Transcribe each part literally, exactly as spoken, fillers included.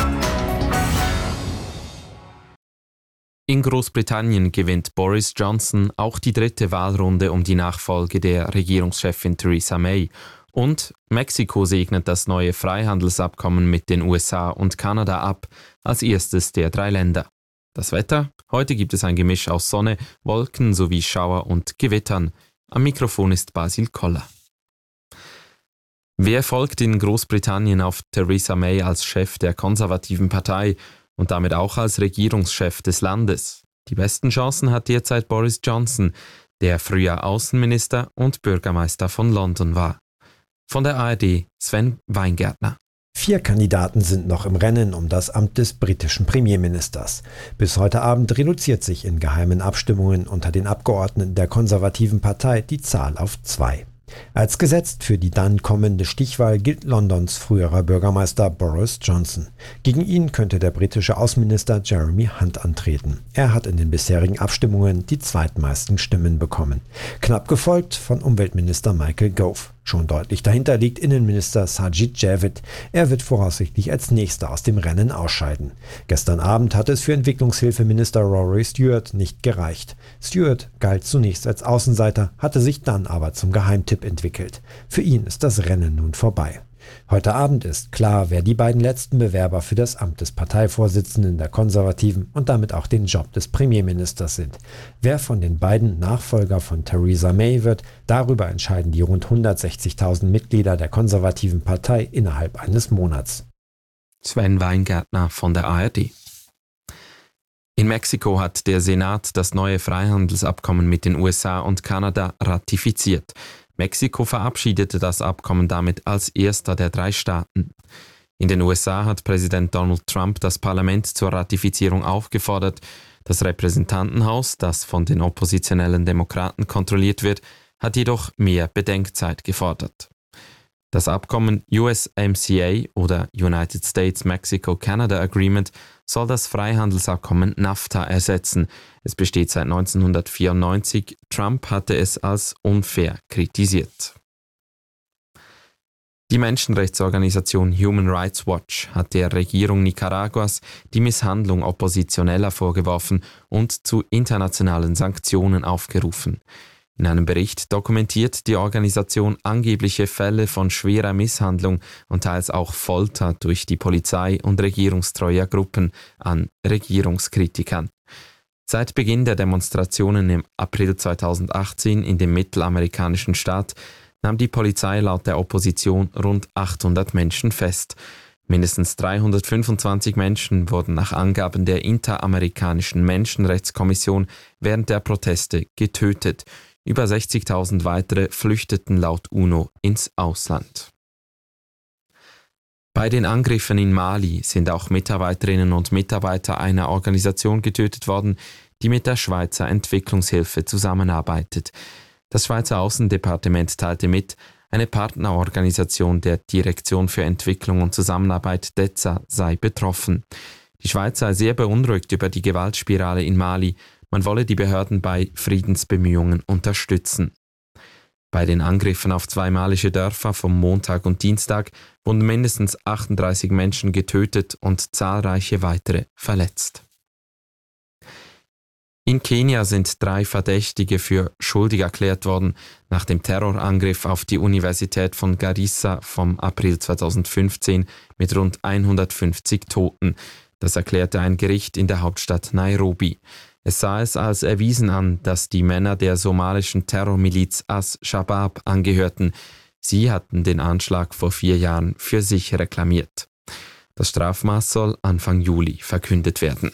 In Großbritannien gewinnt Boris Johnson auch die dritte Wahlrunde um die Nachfolge der Regierungschefin Theresa May. Und Mexiko segnet das neue Freihandelsabkommen mit den U S A und Kanada ab, als erstes der drei Länder. Das Wetter? Heute gibt es ein Gemisch aus Sonne, Wolken sowie Schauer und Gewittern. Am Mikrofon ist Basil Koller. Wer folgt in Großbritannien auf Theresa May als Chef der konservativen Partei und damit auch als Regierungschef des Landes? Die besten Chancen hat derzeit Boris Johnson, der früher Außenminister und Bürgermeister von London war. Von der A R D Sven Weingärtner. Vier Kandidaten sind noch im Rennen um das Amt des britischen Premierministers. Bis heute Abend reduziert sich in geheimen Abstimmungen unter den Abgeordneten der konservativen Partei die Zahl auf zwei. Als gesetzt für die dann kommende Stichwahl gilt Londons früherer Bürgermeister Boris Johnson. Gegen ihn könnte der britische Außenminister Jeremy Hunt antreten. Er hat in den bisherigen Abstimmungen die zweitmeisten Stimmen bekommen. Knapp gefolgt von Umweltminister Michael Gove. Schon deutlich dahinter liegt Innenminister Sajid Javid. Er wird voraussichtlich als Nächster aus dem Rennen ausscheiden. Gestern Abend hatte es für Entwicklungshilfeminister Rory Stewart nicht gereicht. Stewart galt zunächst als Außenseiter, hatte sich dann aber zum Geheimtipp entwickelt. Für ihn ist das Rennen nun vorbei. Heute Abend ist klar, wer die beiden letzten Bewerber für das Amt des Parteivorsitzenden der Konservativen und damit auch den Job des Premierministers sind. Wer von den beiden Nachfolger von Theresa May wird, darüber entscheiden die rund hundertsechzigtausend Mitglieder der konservativen Partei innerhalb eines Monats. Sven Weingärtner von der A R D. In Mexiko hat der Senat das neue Freihandelsabkommen mit den U S A und Kanada ratifiziert. Mexiko verabschiedete das Abkommen damit als erster der drei Staaten. In den U S A hat Präsident Donald Trump das Parlament zur Ratifizierung aufgefordert. Das Repräsentantenhaus, das von den oppositionellen Demokraten kontrolliert wird, hat jedoch mehr Bedenkzeit gefordert. Das Abkommen U S M C A oder United States-Mexico-Canada Agreement soll das Freihandelsabkommen NAFTA ersetzen. Es besteht seit neunzehnhundertvierundneunzig. Trump hatte es als unfair kritisiert. Die Menschenrechtsorganisation Human Rights Watch hat der Regierung Nicaraguas die Misshandlung Oppositioneller vorgeworfen und zu internationalen Sanktionen aufgerufen. In einem Bericht dokumentiert die Organisation angebliche Fälle von schwerer Misshandlung und teils auch Folter durch die Polizei und regierungstreuer Gruppen an Regierungskritikern. Seit Beginn der Demonstrationen im April zweitausendachtzehn in dem mittelamerikanischen Staat nahm die Polizei laut der Opposition rund achthundert Menschen fest. Mindestens dreihundertfünfundzwanzig Menschen wurden nach Angaben der Interamerikanischen Menschenrechtskommission während der Proteste getötet. Über sechzigtausend weitere flüchteten laut UNO ins Ausland. Bei den Angriffen in Mali sind auch Mitarbeiterinnen und Mitarbeiter einer Organisation getötet worden, die mit der Schweizer Entwicklungshilfe zusammenarbeitet. Das Schweizer Außendepartement teilte mit, eine Partnerorganisation der Direktion für Entwicklung und Zusammenarbeit D E Z A sei betroffen. Die Schweiz sei sehr beunruhigt über die Gewaltspirale in Mali. Man wolle die Behörden bei Friedensbemühungen unterstützen. Bei den Angriffen auf zwei malische Dörfer vom Montag und Dienstag wurden mindestens achtunddreißig Menschen getötet und zahlreiche weitere verletzt. In Kenia sind drei Verdächtige für schuldig erklärt worden nach dem Terrorangriff auf die Universität von Garissa vom April zweitausendfünfzehn mit rund hundertfünfzig Toten. Das erklärte ein Gericht in der Hauptstadt Nairobi. Es sah es als erwiesen an, dass die Männer der somalischen Terrormiliz As-Shabaab angehörten. Sie hatten den Anschlag vor vier Jahren für sich reklamiert. Das Strafmaß soll Anfang Juli verkündet werden.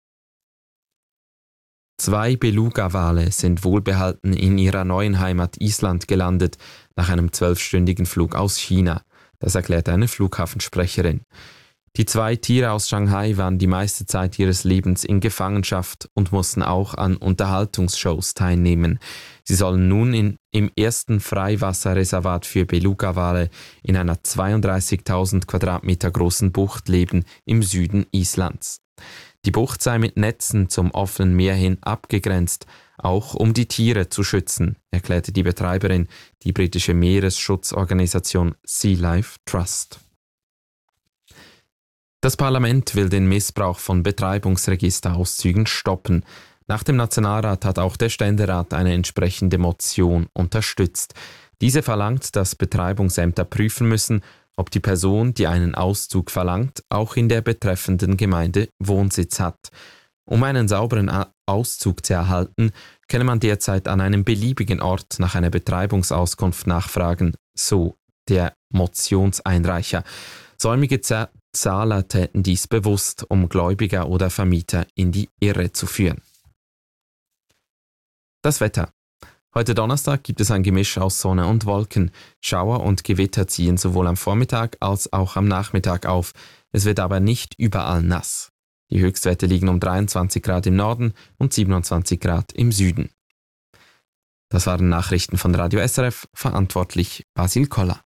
Zwei Beluga-Wale sind wohlbehalten in ihrer neuen Heimat Island gelandet, nach einem zwölfstündigen Flug aus China. Das erklärt eine Flughafensprecherin. Die zwei Tiere aus Shanghai waren die meiste Zeit ihres Lebens in Gefangenschaft und mussten auch an Unterhaltungsshows teilnehmen. Sie sollen nun in, im ersten Freiwasserreservat für Beluga-Wale in einer zweiunddreißigtausend Quadratmeter großen Bucht leben im Süden Islands. Die Bucht sei mit Netzen zum offenen Meer hin abgegrenzt, auch um die Tiere zu schützen, erklärte die Betreiberin, die britische Meeresschutzorganisation Sea Life Trust. Das Parlament will den Missbrauch von Betreibungsregisterauszügen stoppen. Nach dem Nationalrat hat auch der Ständerat eine entsprechende Motion unterstützt. Diese verlangt, dass Betreibungsämter prüfen müssen, ob die Person, die einen Auszug verlangt, auch in der betreffenden Gemeinde Wohnsitz hat. Um einen sauberen Auszug zu erhalten, könne man derzeit an einem beliebigen Ort nach einer Betreibungsauskunft nachfragen, so der Motionseinreicher. Säumige Zahler täten dies bewusst, um Gläubiger oder Vermieter in die Irre zu führen. Das Wetter. Heute Donnerstag gibt es ein Gemisch aus Sonne und Wolken. Schauer und Gewitter ziehen sowohl am Vormittag als auch am Nachmittag auf. Es wird aber nicht überall nass. Die Höchstwerte liegen um dreiundzwanzig Grad im Norden und siebenundzwanzig Grad im Süden. Das waren Nachrichten von Radio S R F, verantwortlich Basil Koller.